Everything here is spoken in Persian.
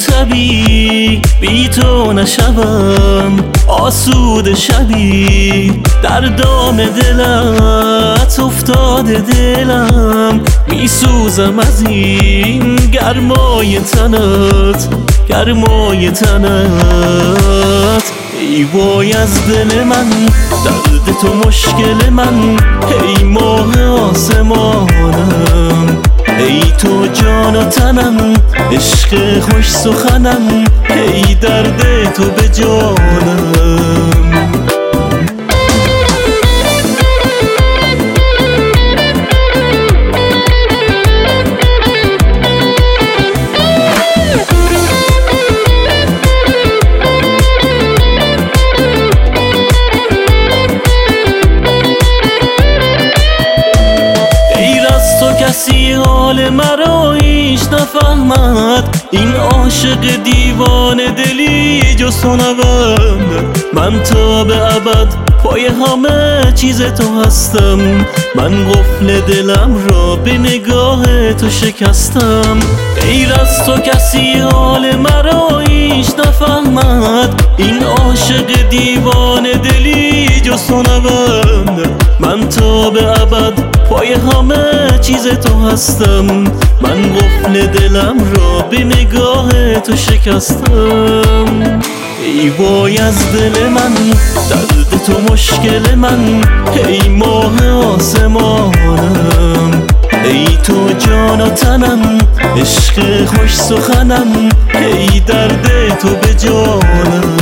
تبی بی تو نشوم آسوده شبی در دام دلت افتاده دلم میسوزم از این گرمای تنت گرمای تنت ای وای از دل من درد تو مشکل من ای ماه آسمانم ای تو جان و تنم عشق خوش سخنم ای درد تو به جانم کسی حال مرا هیچ نفهمد این عاشق دیوانه دلی جز تو نبند من تا به ابد پای همه چیز تو هستم من قفل دلم را به نگاه تو شکستم غیر از تو کسی حال مرا هیچ نفهمد این عاشق دیوانه دلی جز تو نبند من تا به ابد پای همه چیز تو هستم من قفل دلم را به نگاه تو شکستم ای وای از دل من درد تو مشکل من ای ماه آسمانم ای تو جان و تنم عشق خوش سخنم ای درد تو به جانم